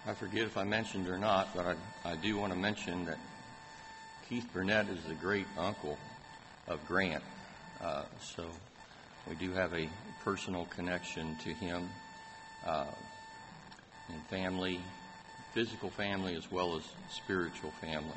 I forget if I mentioned or not, but I do want to mention that Keith Burnett is the great uncle of Grant. So we do have a personal connection to him in family, physical family as well as spiritual family.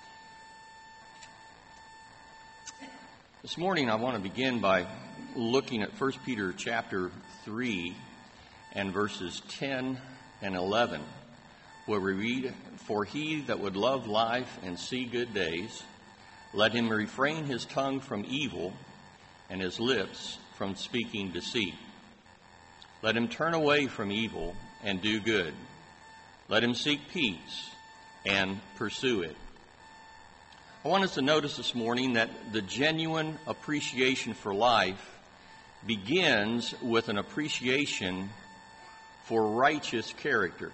This morning I want to begin by looking at 1 Peter chapter 3 and verses 10 and 11, where we read, "For he that would love life and see good days, let him refrain his tongue from evil and his lips from speaking deceit. Let him turn away from evil and do good. Let him seek peace and pursue it." I want us to notice this morning that the genuine appreciation for life begins with an appreciation for righteous character.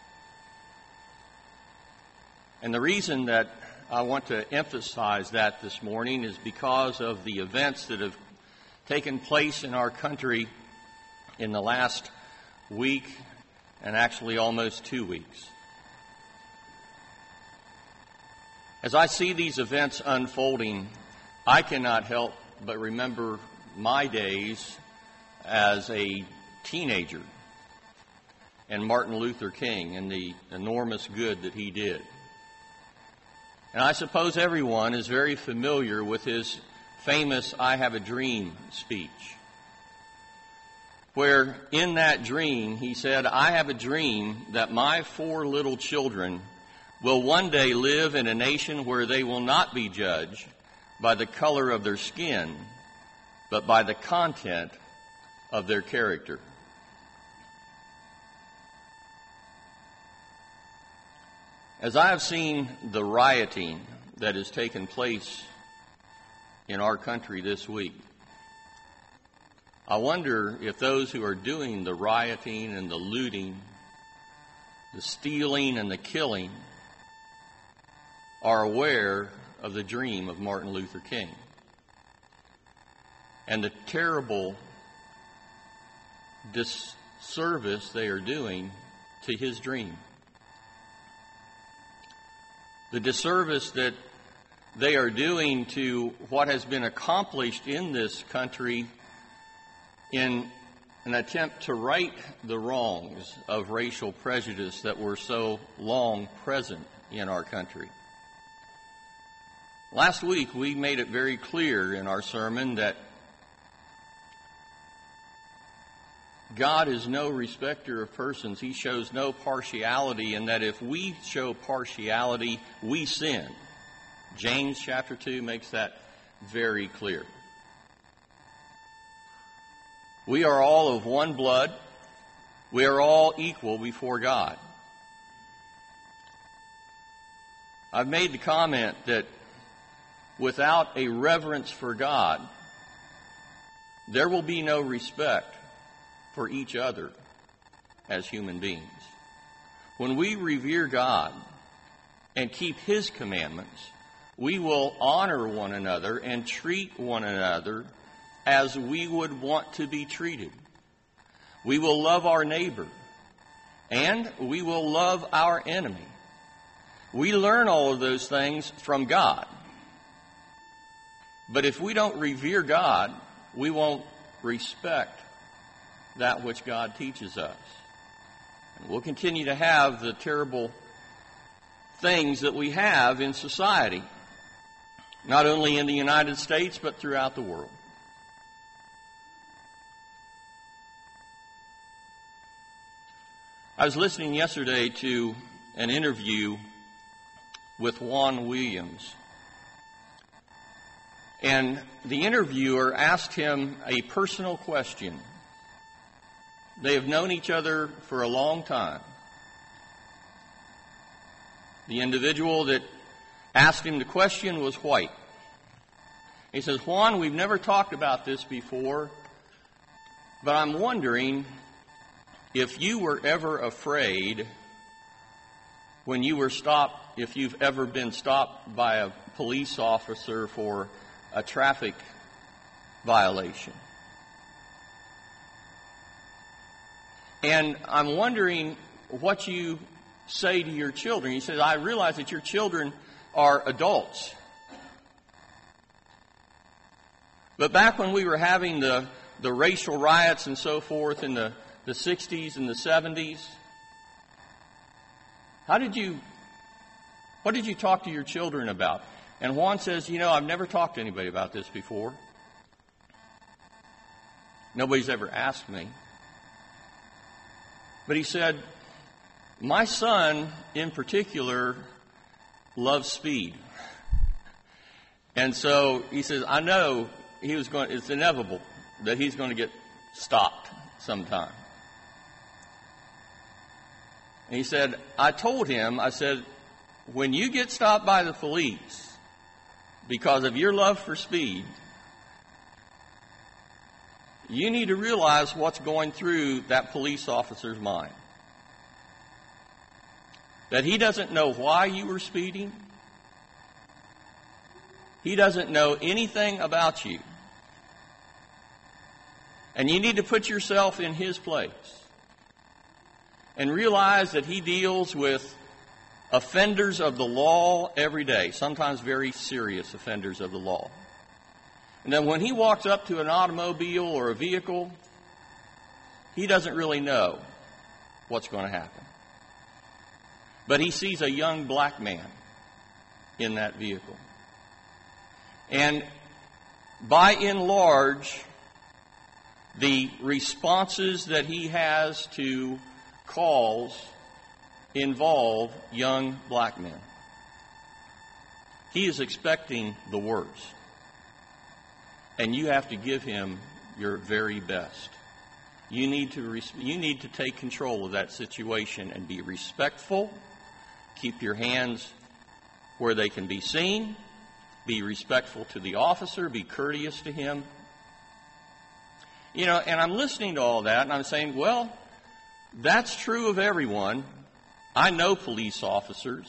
And the reason that I want to emphasize that this morning is because of the events that have taken place in our country in the last week and actually almost 2 weeks. As I see these events unfolding, I cannot help but remember my days as a teenager and Martin Luther King and the enormous good that he did. And I suppose everyone is very familiar with his famous "I Have a Dream" speech, where in that dream he said, "I have a dream that my 4 little children will one day live in a nation where they will not be judged by the color of their skin, but by the content of their character." As I have seen the rioting that has taken place in our country this week, I wonder if those who are doing the rioting and the looting, the stealing and the killing, are aware of the dream of Martin Luther King and the terrible disservice they are doing to his dream. The disservice that they are doing to what has been accomplished in this country in an attempt to right the wrongs of racial prejudice that were so long present in our country. Last week, we made it very clear in our sermon that God is no respecter of persons. He shows no partiality, and that if we show partiality, we sin. James chapter 2 makes that very clear. We are all of one blood. We are all equal before God. I've made the comment that without a reverence for God, there will be no respect for each other as human beings. When we revere God and keep His commandments, we will honor one another and treat one another as we would want to be treated. We will love our neighbor, and we will love our enemy. We learn all of those things from God. But if we don't revere God, we won't respect that which God teaches us. And we'll continue to have the terrible things that we have in society, not only in the United States, but throughout the world. I was listening yesterday to an interview with Juan Williams. And the interviewer asked him a personal question. They have known each other for a long time. The individual that asked him the question was white. He says, "Juan, we've never talked about this before, but I'm wondering if you were ever afraid when you were stopped, if you've ever been stopped by a police officer for a traffic violation. And I'm wondering what you say to your children? He says, I realize that your children are adults. But back when we were having the racial riots and so forth in the 60s and the 70s, what did you talk to your children about? And Juan says, I've never talked to anybody about this before. Nobody's ever asked me. But he said, my son in particular loves speed. And so he says, I know it's inevitable that he's going to get stopped sometime. And he said, I said, when you get stopped by the police because of your love for speed, you need to realize what's going through that police officer's mind. That he doesn't know why you were speeding. He doesn't know anything about you. And you need to put yourself in his place and realize that he deals with offenders of the law every day, sometimes very serious offenders of the law. And then when he walks up to an automobile or a vehicle, he doesn't really know what's going to happen. But he sees a young black man in that vehicle. And by and large, the responses that he has to calls involve young black men. He is expecting the worst. And you have to give him your very best. You need to take control of that situation and be respectful. Keep your hands where they can be seen. Be respectful to the officer. Be courteous to him. And I'm listening to all that, and I'm saying, well, that's true of everyone. I know police officers.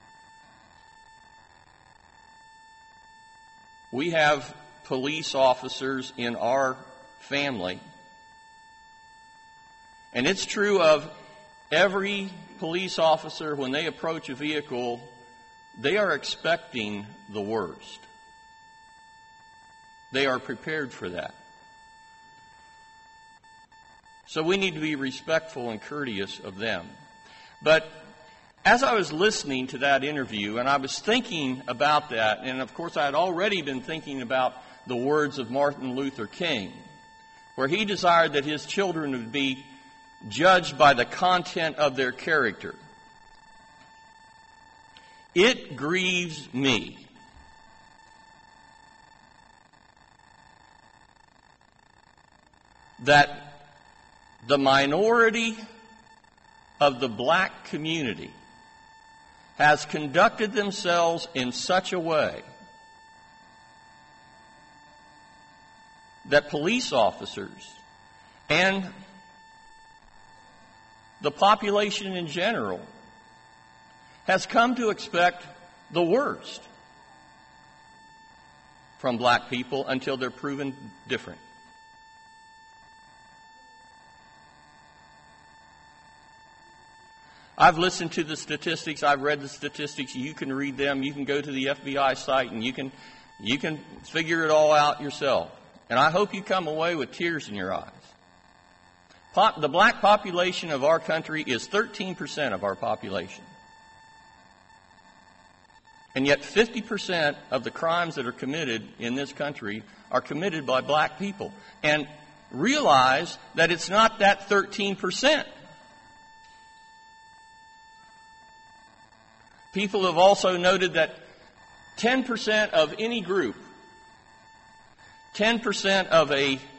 We have police officers in our family. And it's true of every police officer when they approach a vehicle, they are expecting the worst. They are prepared for that. So we need to be respectful and courteous of them. But as I was listening to that interview, and I was thinking about that, and of course I had already been thinking about the words of Martin Luther King, where he desired that his children would be judged by the content of their character. It grieves me that the minority of the black community has conducted themselves in such a way that police officers and the population in general has come to expect the worst from black people until they're proven different. I've listened to the statistics. I've read the statistics. You can read them. You can go to the FBI site and you can figure it all out yourself. And I hope you come away with tears in your eyes. The black population of our country is 13% of our population. And yet 50% of the crimes that are committed in this country are committed by black people. And realize that it's not that 13%. People have also noted that 10% of any group, 10% of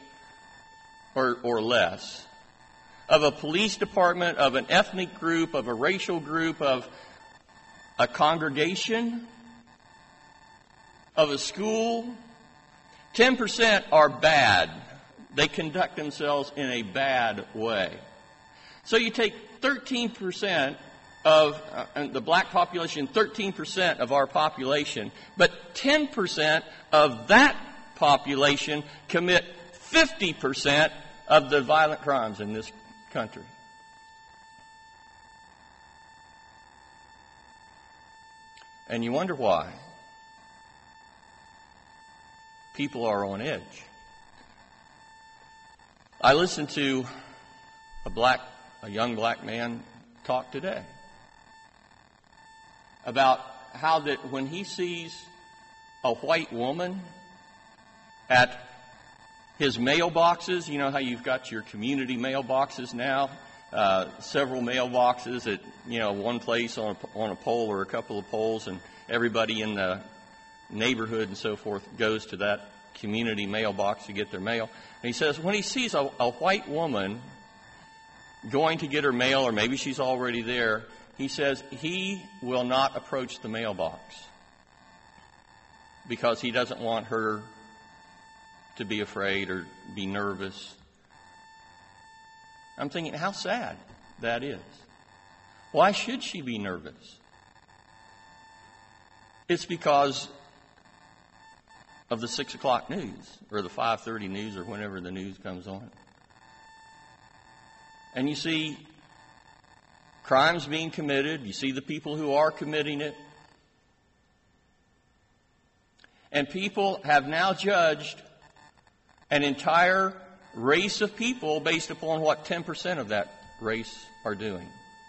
or less, of a police department, of an ethnic group, of a racial group, of a congregation, of a school, 10% are bad. They conduct themselves in a bad way. So you take 13% of the black population, 13% of our population, but 10% of that population commit 50% of the violent crimes in this country. And you wonder why. People are on edge. I listened to a young black man talk today about how that when he sees a white woman at his mailboxes, you know how you've got your community mailboxes now, several mailboxes at one place on a pole or a couple of poles, and everybody in the neighborhood and so forth goes to that community mailbox to get their mail. And he says when he sees a white woman going to get her mail, or maybe she's already there, he says he will not approach the mailbox because he doesn't want her to be afraid or be nervous. I'm thinking, how sad that is. Why should she be nervous? It's because of the 6 o'clock news or the 5:30 news or whenever the news comes on. And you see crimes being committed. You see the people who are committing it. And people have now judged an entire race of people based upon what 10% of that race are doing.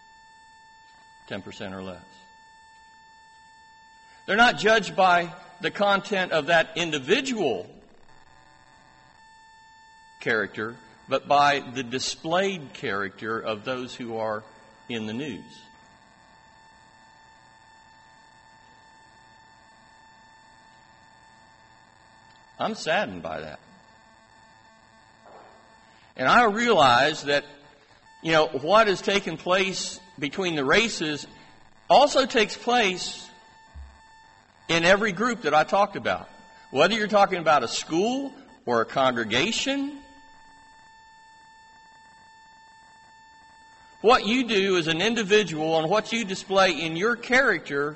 10% or less. They're not judged by the content of that individual character, but by the displayed character of those who are in the news. I'm saddened by that. And I realize that, what has taken place between the races also takes place in every group that I talked about. Whether you're talking about a school or a congregation, what you do as an individual and what you display in your character,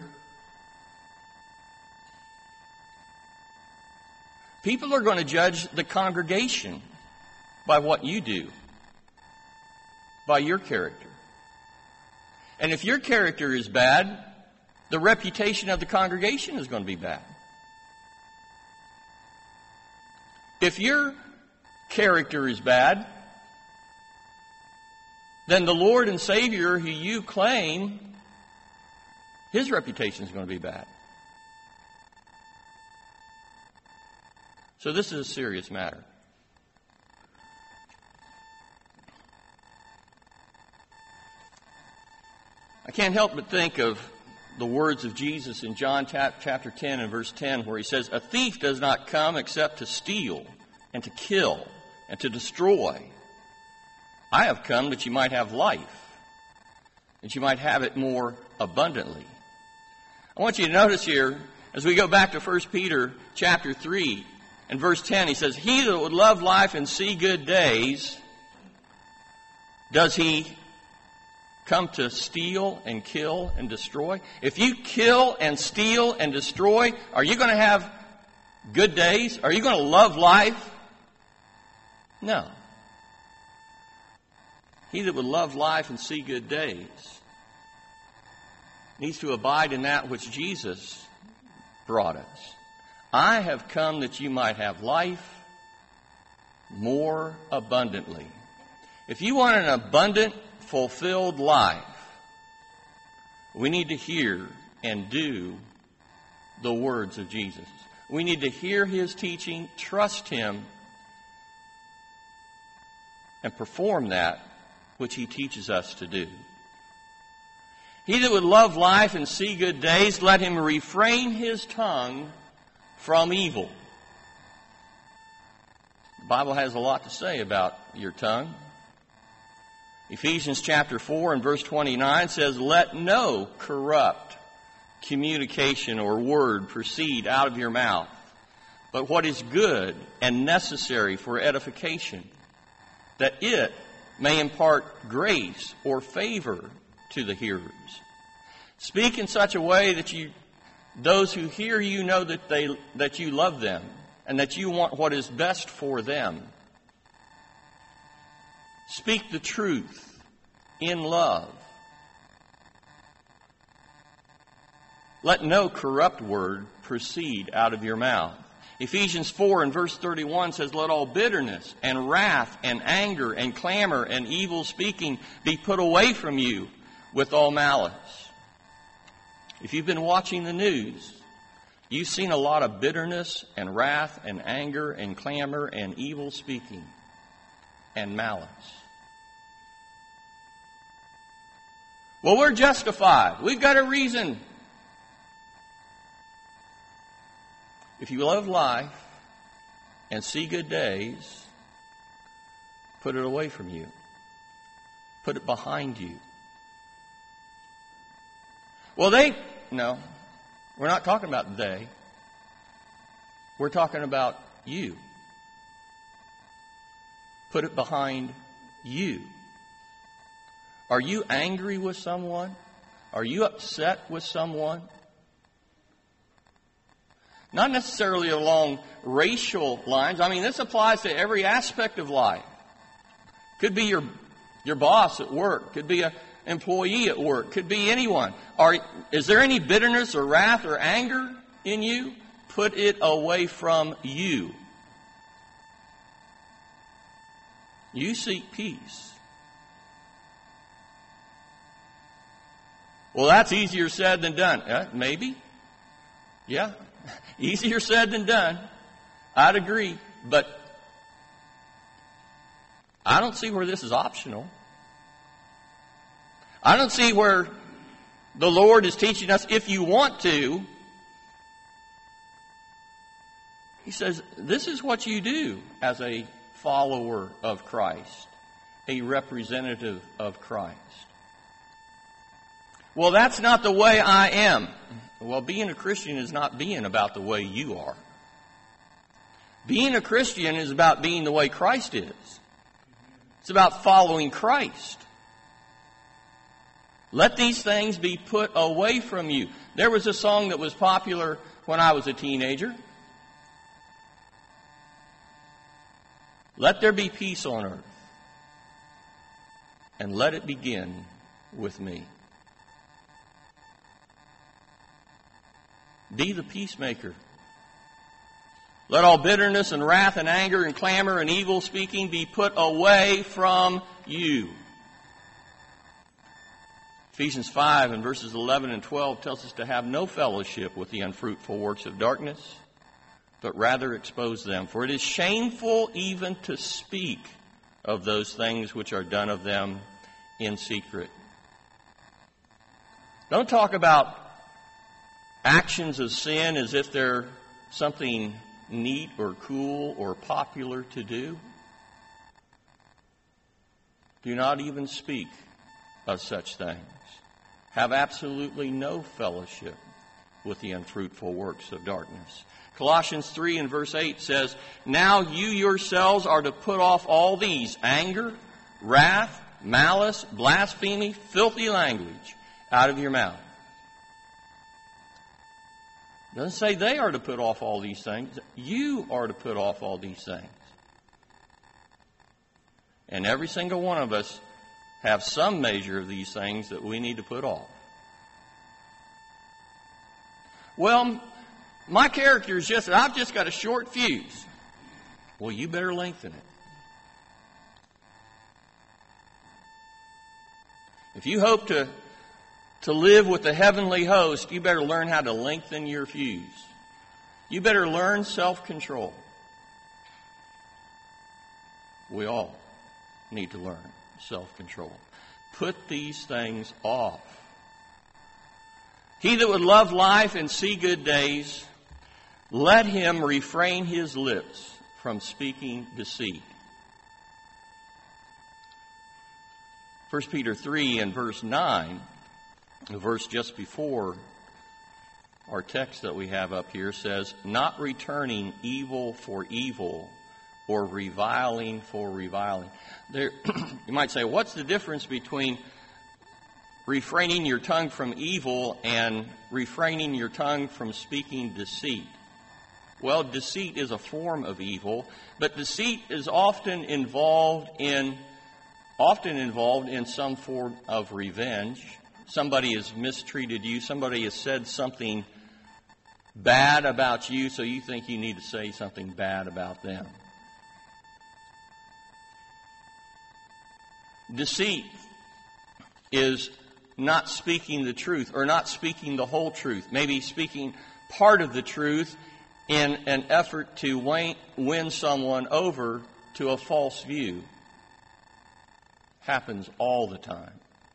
people are going to judge the congregation by what you do, by your character. And if your character is bad, the reputation of the congregation is going to be bad. If your character is bad, then the Lord and Savior who you claim, his reputation is going to be bad. So this is a serious matter. I can't help but think of the words of Jesus in John chapter 10 and verse 10, where he says, "A thief does not come except to steal and to kill and to destroy. I have come that you might have life, that you might have it more abundantly." I want you to notice here, as we go back to 1 Peter chapter 3 and verse 10, he says, "He that would love life and see good days, does he come to steal and kill and destroy?" If you kill and steal and destroy, are you going to have good days? Are you going to love life? No. He that would love life and see good days needs to abide in that which Jesus brought us. I have come that you might have life more abundantly. If you want an abundant, fulfilled life, we need to hear and do the words of Jesus. We need to hear his teaching, trust him, and perform that which he teaches us to do. He that would love life and see good days, let him refrain his tongue from evil. The Bible has a lot to say about your tongue. Ephesians chapter 4 and verse 29 says, "Let no corrupt communication or word proceed out of your mouth, but what is good and necessary for edification, that it may impart grace or favor to the hearers. Speak in such a way that those who hear you know that you love them and that you want what is best for them. Speak the truth in love. let no corrupt word proceed out of your mouth. Ephesians 4 and verse 31 says, let all bitterness and wrath and anger and clamor and evil speaking be put away from you with all malice. If you've been watching the news, you've seen a lot of bitterness and wrath and anger and clamor and evil speaking and malice. Well, we're justified. We've got a reason. If you love life and see good days, put it away from you. Put it behind you. Well, no, we're not talking about they. We're talking about you. Put it behind you. Are you angry with someone? Are you upset with someone? Not necessarily along racial lines. I mean, this applies to every aspect of life. Could be your boss at work. Could be an employee at work. Could be anyone. Is there any bitterness or wrath or anger in you? Put it away from you. You seek peace. Well, that's easier said than done. Maybe. Yeah. Easier said than done. I'd agree. But I don't see where this is optional. I don't see where the Lord is teaching us if you want to. He says, this is what you do as a follower of Christ, a representative of Christ. Well, that's not the way I am. Well, being a Christian is not being about the way you are. Being a Christian is about being the way Christ is. It's about following Christ. Let these things be put away from you. There was a song that was popular when I was a teenager. Let there be peace on earth, and let it begin with me. Be the peacemaker. Let all bitterness and wrath and anger and clamor and evil speaking be put away from you. Ephesians 5 and verses 11 and 12 tells us to have no fellowship with the unfruitful works of darkness, but rather expose them. For it is shameful even to speak of those things which are done of them in secret. Don't talk about actions of sin as if they're something neat or cool or popular to do. Do not even speak of such things. Have absolutely no fellowship with the unfruitful works of darkness. Colossians 3 and verse 8 says, now you yourselves are to put off all these: anger, wrath, malice, blasphemy, filthy language out of your mouth. It doesn't say they are to put off all these things. You are to put off all these things. And every single one of us have some measure of these things that we need to put off. Well, my character is I've just got a short fuse. Well, you better lengthen it. If you hope to live with the heavenly host, you better learn how to lengthen your fuse. You better learn self-control. We all need to learn self-control. Put these things off. He that would love life and see good days, let him refrain his lips from speaking deceit. 1 Peter 3 and verse 9, the verse just before our text that we have up here, says, not returning evil for evil or reviling for reviling. There, you might say, what's the difference between refraining your tongue from evil and refraining your tongue from speaking deceit? Well, deceit is a form of evil, but deceit is often involved in some form of revenge somebody has mistreated you, somebody has said something bad about you, so you think you need to say something bad about them. Deceit is not speaking the truth, or not speaking the whole truth. Maybe speaking part of the truth in an effort to win someone over to a false view. Happens all the time.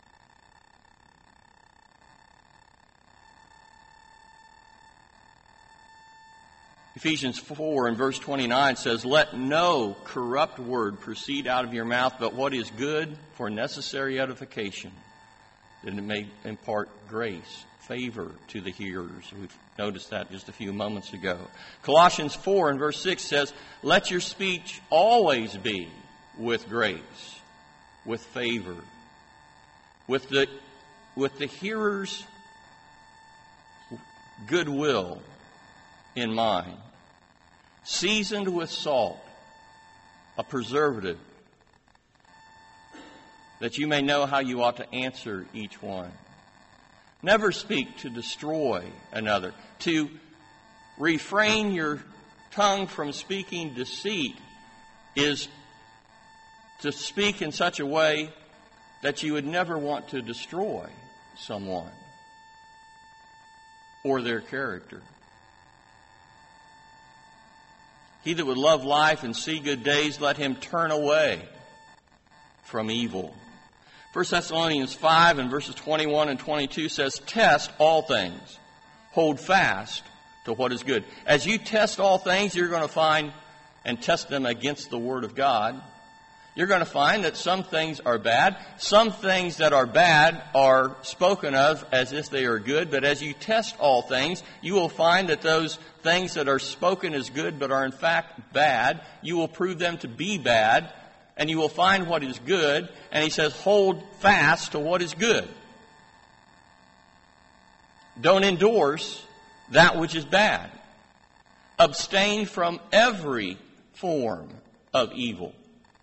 Ephesians 4 and verse 29 says, "Let no corrupt word proceed out of your mouth, but what is good for necessary edification, that it may impart grace, favor to the hearers." We've noticed that just a few moments ago. Colossians 4 and verse 6 says, "Let your speech always be with grace, with favor, with the hearer's goodwill in mind, seasoned with salt, a preservative, that you may know how you ought to answer each one." Never speak to destroy another. To refrain your tongue from speaking deceit is to speak in such a way that you would never want to destroy someone or their character. "He that would love life and see good days, let him turn away from evil." 1 Thessalonians 5 and verses 21 and 22 says, "Test all things. Hold fast to what is good." As you test all things, you're going to find, and test them against the Word of God, you're going to find that some things are bad. Some things that are bad are spoken of as if they are good. But as you test all things, you will find that those things that are spoken as good but are in fact bad, you will prove them to be bad, and you will find what is good. And he says, hold fast to what is good. Don't endorse that which is bad. Abstain from every form of evil.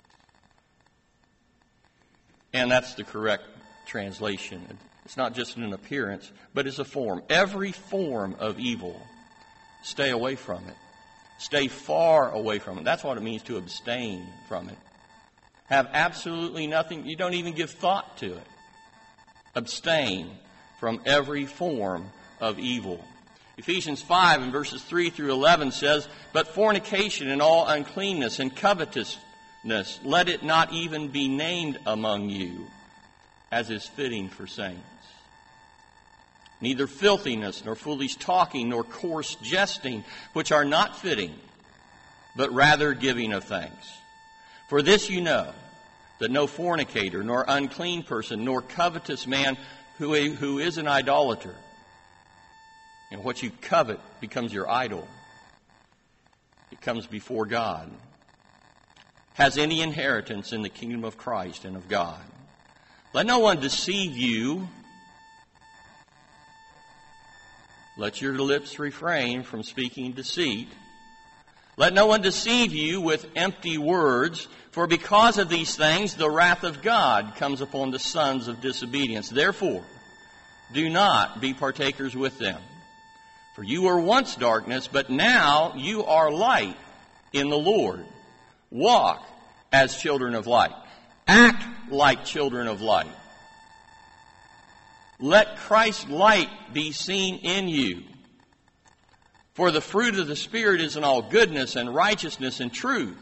And that's the correct translation. It's not just an appearance, but it's a form. Every form of evil, stay away from it. Stay far away from it. That's what it means to abstain from it. Have absolutely nothing. You don't even give thought to it. Abstain from every form of evil. Ephesians 5 and verses 3 through 11 says, "But fornication and all uncleanness and covetousness, let it not even be named among you, as is fitting for saints. Neither filthiness, nor foolish talking, nor coarse jesting, which are not fitting, but rather giving of thanks. For this you know, that no fornicator, nor unclean person, nor covetous man who is an idolater," and what you covet becomes your idol. It comes before God. "Has any inheritance in the kingdom of Christ and of God. Let no one deceive you. Let your lips refrain from speaking deceit. Let no one deceive you with empty words, for because of these things the wrath of God comes upon the sons of disobedience. Therefore, do not be partakers with them. For you were once darkness, but now you are light in the Lord. Walk as children of light. Act like children of light. Let Christ's light be seen in you. For the fruit of the Spirit is in all goodness and righteousness and truth."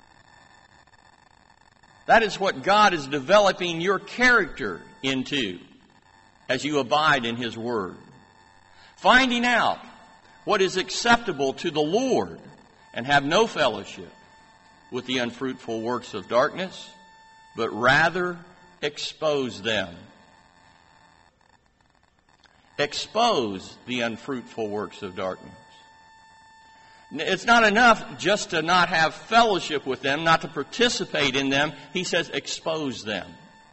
That is what God is developing your character into as you abide in His Word. Finding out what is acceptable to the Lord, and have no fellowship with the unfruitful works of darkness, but rather expose them. Expose the unfruitful works of darkness. It's not enough just to not have fellowship with them, not to participate in them. He says expose them.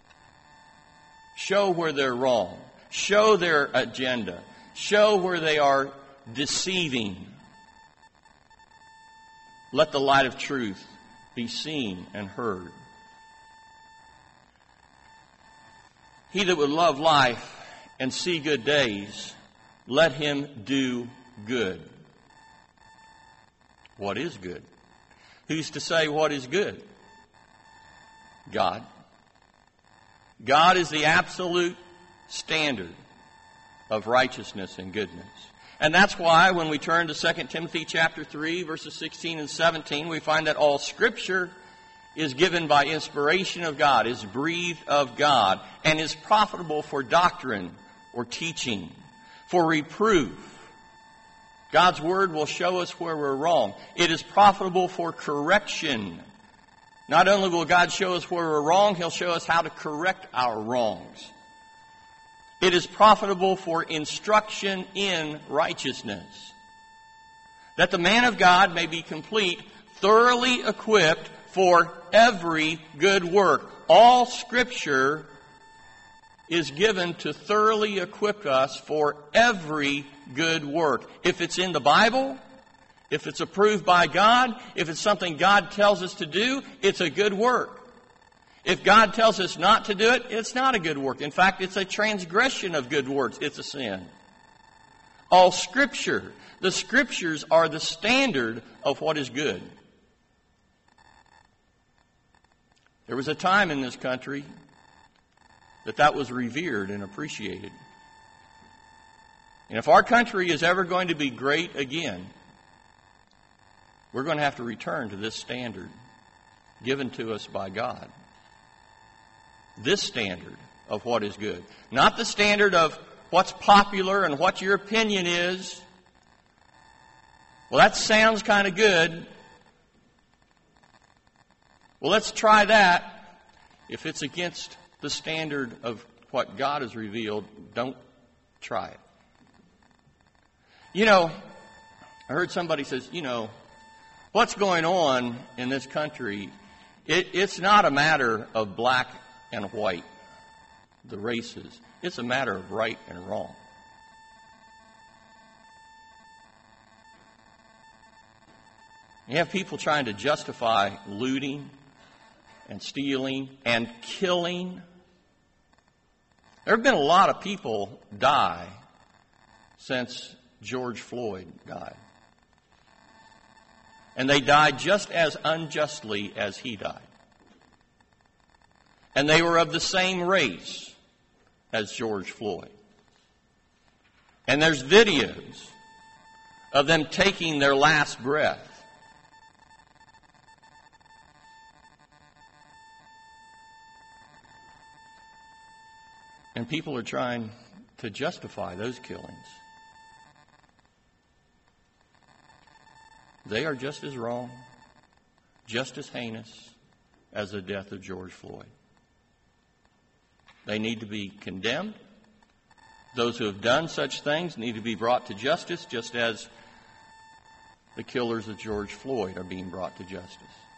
Show where they're wrong. Show their agenda. Show where they are deceiving. Let the light of truth be seen and heard. "He that would love life and see good days, let him do good. What is good? Who's to say what is good? God. God is the absolute standard of righteousness and goodness. And that's why when we turn to 2 Timothy chapter 3, verses 16 and 17, we find that all Scripture is given by inspiration of God, is breathed of God, and is profitable for doctrine or teaching, for reproof. God's Word will show us where we're wrong. It is profitable for correction. Not only will God show us where we're wrong, He'll show us how to correct our wrongs. It is profitable for instruction in righteousness, that the man of God may be complete, thoroughly equipped for every good work. All Scripture is given to thoroughly equip us for every good work. If it's in the Bible, if it's approved by God, if it's something God tells us to do, it's a good work. If God tells us not to do it, it's not a good work. In fact, it's a transgression of good works. It's a sin. All Scripture, the Scriptures are the standard of what is good. There was a time in this country that was revered and appreciated. And if our country is ever going to be great again, we're going to have to return to this standard given to us by God. This standard of what is good. Not the standard of what's popular and what your opinion is. Well, that sounds kind of good. Well, let's try that. If it's against the standard of what God has revealed, don't try it. You know, I heard somebody says, what's going on in this country, it's not a matter of black and white, the races. It's a matter of right and wrong. You have people trying to justify looting and stealing and killing. There have been a lot of people die since George Floyd died. And they died just as unjustly as he died. And they were of the same race as George Floyd. And there's videos of them taking their last breath. And people are trying to justify those killings. They are just as wrong, just as heinous as the death of George Floyd. They need to be condemned. Those who have done such things need to be brought to justice, just as the killers of George Floyd are being brought to justice.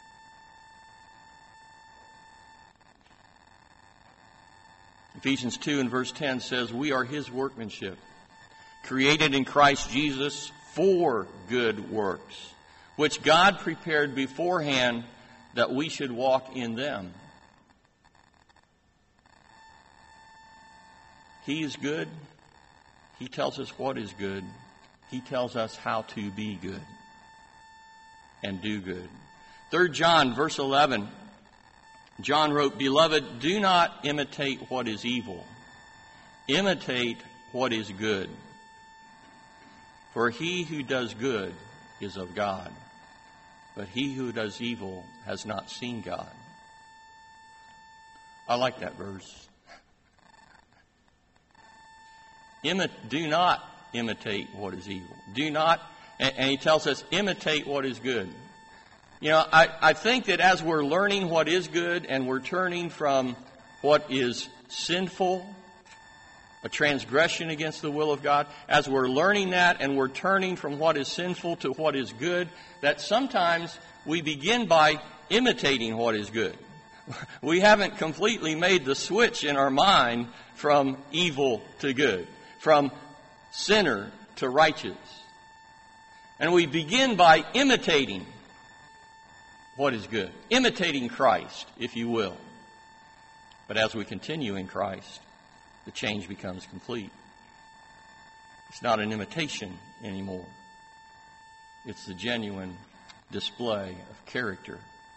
Ephesians 2 and verse 10 says, we are His workmanship, created in Christ Jesus for good works, which God prepared beforehand that we should walk in them. He is good. He tells us what is good. He tells us how to be good and do good. 3 John, verse 11, John wrote, Beloved, do not imitate what is evil. Imitate what is good. For he who does good is of God, but he who does evil has not seen God. I like that verse. Do not imitate what is evil. Do not, and he tells us, imitate what is good. I think that as we're learning what is good and we're turning from what is sinful, a transgression against the will of God, as we're learning that and we're turning from what is sinful to what is good, that sometimes we begin by imitating what is good. We haven't completely made the switch in our mind from evil to good, from sinner to righteous. And we begin by imitating what is good, imitating Christ, if you will. But as we continue in Christ, the change becomes complete. It's not an imitation anymore. It's the genuine display of character.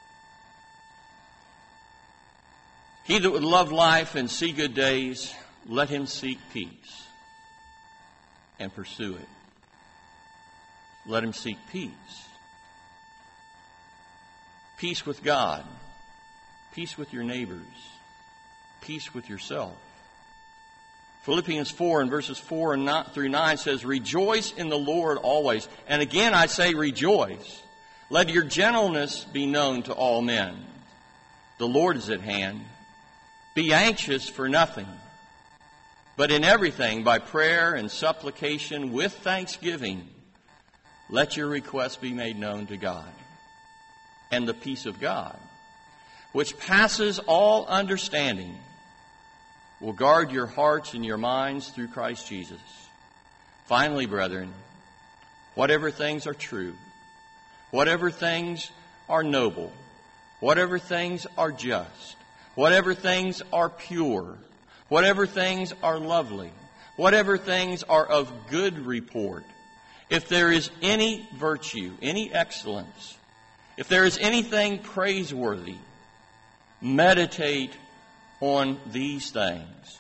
He that would love life and see good days, let him seek peace and pursue it. Let him seek peace. Peace with God. Peace with your neighbors. Peace with yourself. Philippians 4 and verses 4 through 9 says, rejoice in the Lord always. And again I say rejoice. Let your gentleness be known to all men. The Lord is at hand. Be anxious for nothing, but in everything by prayer and supplication with thanksgiving, let your requests be made known to God. And the peace of God, which passes all understanding, will guard your hearts and your minds through Christ Jesus. Finally, brethren, whatever things are true, whatever things are noble, whatever things are just, whatever things are pure, whatever things are lovely, whatever things are of good report, if there is any virtue, any excellence, if there is anything praiseworthy, meditate on these things.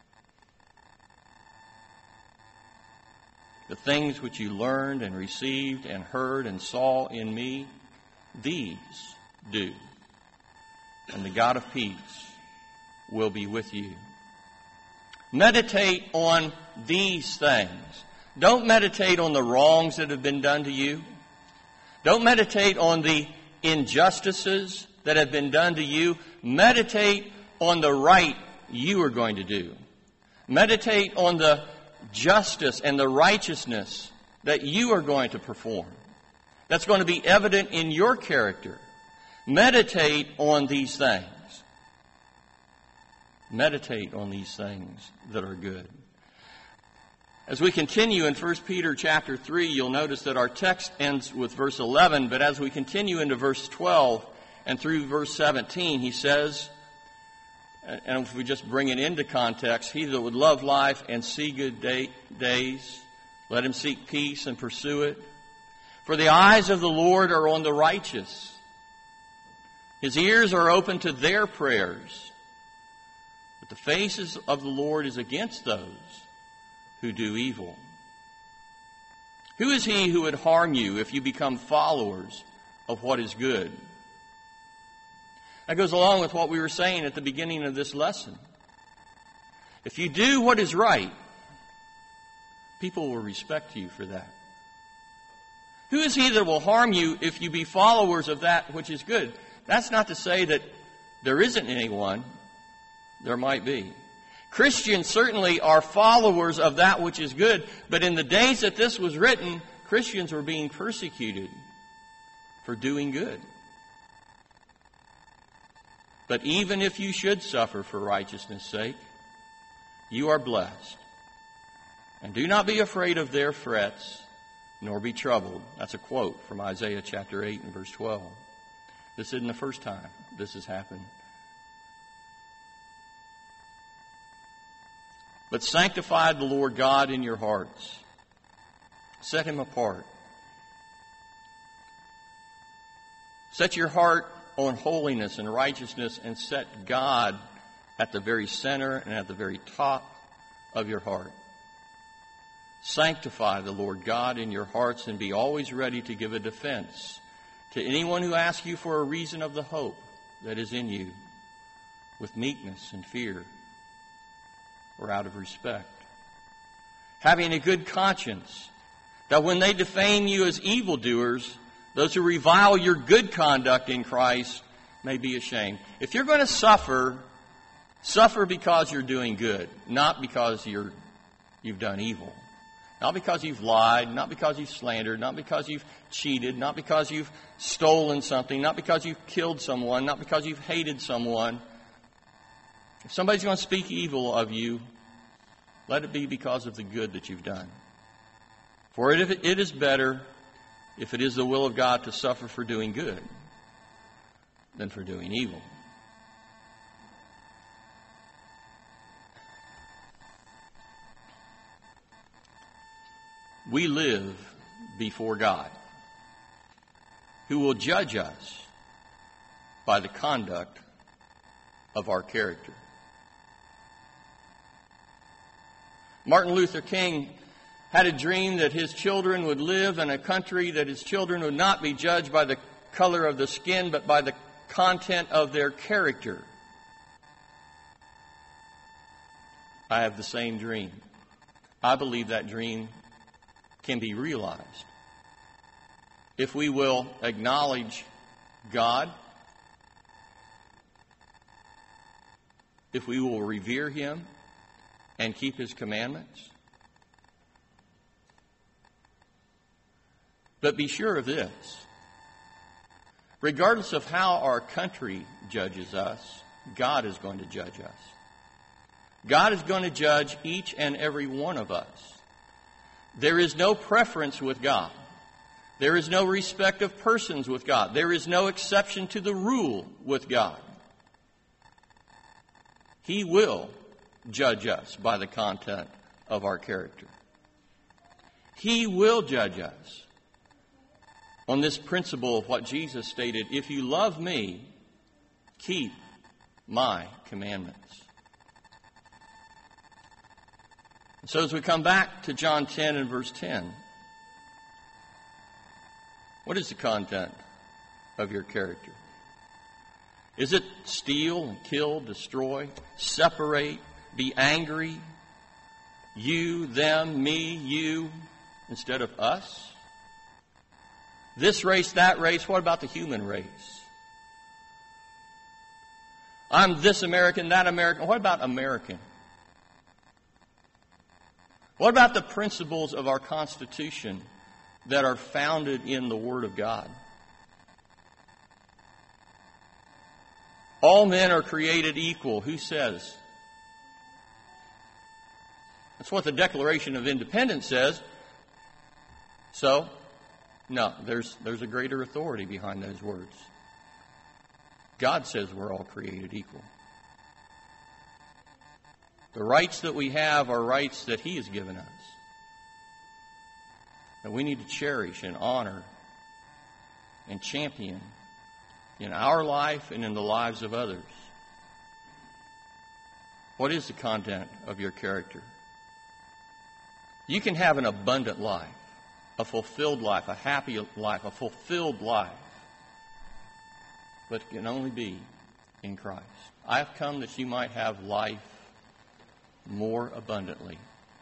The things which you learned and received and heard and saw in me, these do. And the God of peace will be with you. Meditate on these things. Don't meditate on the wrongs that have been done to you. Don't meditate on the injustices that have been done to you. Meditate on the right you are going to do. Meditate on the justice and the righteousness that you are going to perform. That's going to be evident in your character. Meditate on these things. Meditate on these things that are good. As we continue in 1 Peter chapter 3, you'll notice that our text ends with verse 11, but as we continue into verse 12 and through verse 17, he says, and if we just bring it into context, he that would love life and see good days, let him seek peace and pursue it. For the eyes of the Lord are on the righteous. His ears are open to their prayers. But the face of the Lord is against those who do evil. Who is he who would harm you if you become followers of what is good? That goes along with what we were saying at the beginning of this lesson. If you do what is right, people will respect you for that. Who is he that will harm you if you be followers of that which is good? That's not to say that there isn't anyone. There might be. Christians certainly are followers of that which is good, but in the days that this was written, Christians were being persecuted for doing good. But even if you should suffer for righteousness' sake, you are blessed. And do not be afraid of their threats, nor be troubled. That's a quote from Isaiah chapter 8 and verse 12. This isn't the first time this has happened. But sanctify the Lord God in your hearts. Set him apart. Set your heart on holiness and righteousness, and set God at the very center and at the very top of your heart. Sanctify the Lord God in your hearts, and be always ready to give a defense to anyone who asks you for a reason of the hope that is in you, with meekness and fear, or out of respect. Having a good conscience, that when they defame you as evildoers, those who revile your good conduct in Christ may be ashamed. If you're going to suffer, suffer because you're doing good, not because you've done evil. Not because you've lied, not because you've slandered, not because you've cheated, not because you've stolen something, not because you've killed someone, not because you've hated someone. If somebody's going to speak evil of you, let it be because of the good that you've done. For it is better, if it is the will of God, to suffer for doing good than for doing evil. we live before God, who will judge us by the conduct of our character. Martin Luther King had a dream that his children would live in a country that his children would not be judged by the color of the skin, but by the content of their character. I have the same dream. I believe that dream can be realized if we will acknowledge God, if we will revere Him and keep His commandments. But be sure of this. Regardless of how our country judges us, God is going to judge us. God is going to judge each and every one of us. There is no preference with God. There is no respect of persons with God. There is no exception to the rule with God. He will judge us by the content of our character. He will judge us on this principle of what Jesus stated, if you love me, keep my commandments. So as we come back to John 10 and verse 10, what is the content of your character? Is it steal and kill, destroy, separate, be angry, you, them, me, you, instead of us? This race, that race, what about the human race? I'm this American, that American. What about American? What about the principles of our Constitution that are founded in the Word of God? All men are created equal. Who says? That's what the Declaration of Independence says. So, no, there's a greater authority behind those words. God says we're all created equal. The rights that we have are rights that He has given us, that we need to cherish and honor and champion in our life and in the lives of others. What is the content of your character? You can have an abundant life, a fulfilled life, a happy life, a fulfilled life, but it can only be in Christ. I have come that you might have life more abundantly.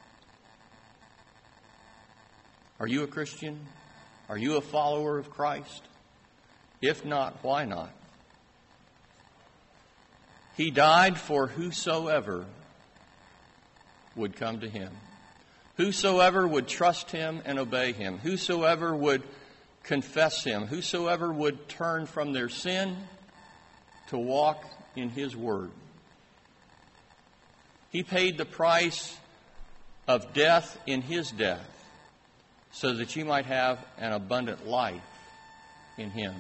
Are you a Christian? Are you a follower of Christ? If not, why not? He died for whosoever would come to Him. Whosoever would trust Him and obey Him. Whosoever would confess Him. Whosoever would turn from their sin to walk in His Word. He paid the price of death in His death so that you might have an abundant life in Him.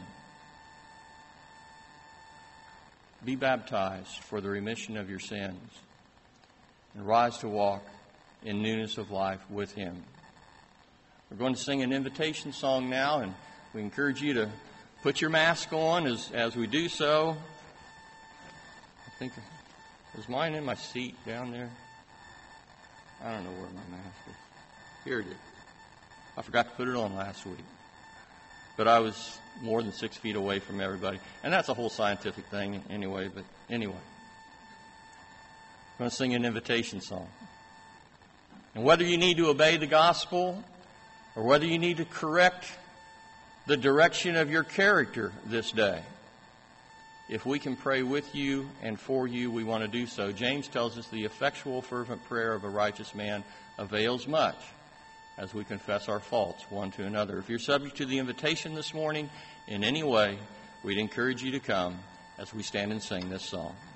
Be baptized for the remission of your sins and rise to walk in newness of life with Him. We're going to sing an invitation song now, and we encourage you to put your mask on as we do so. I think, was mine in my seat down there? I don't know where my mask is. Here it is. I forgot to put it on last week. But I was more than 6 feet away from everybody. And that's a whole scientific thing anyway. But anyway, I'm going to sing an invitation song. And whether you need to obey the gospel or whether you need to correct the direction of your character this day, if we can pray with you and for you, we want to do so. James tells us the effectual, fervent prayer of a righteous man avails much as we confess our faults one to another. If you're subject to the invitation this morning in any way, we'd encourage you to come as we stand and sing this song.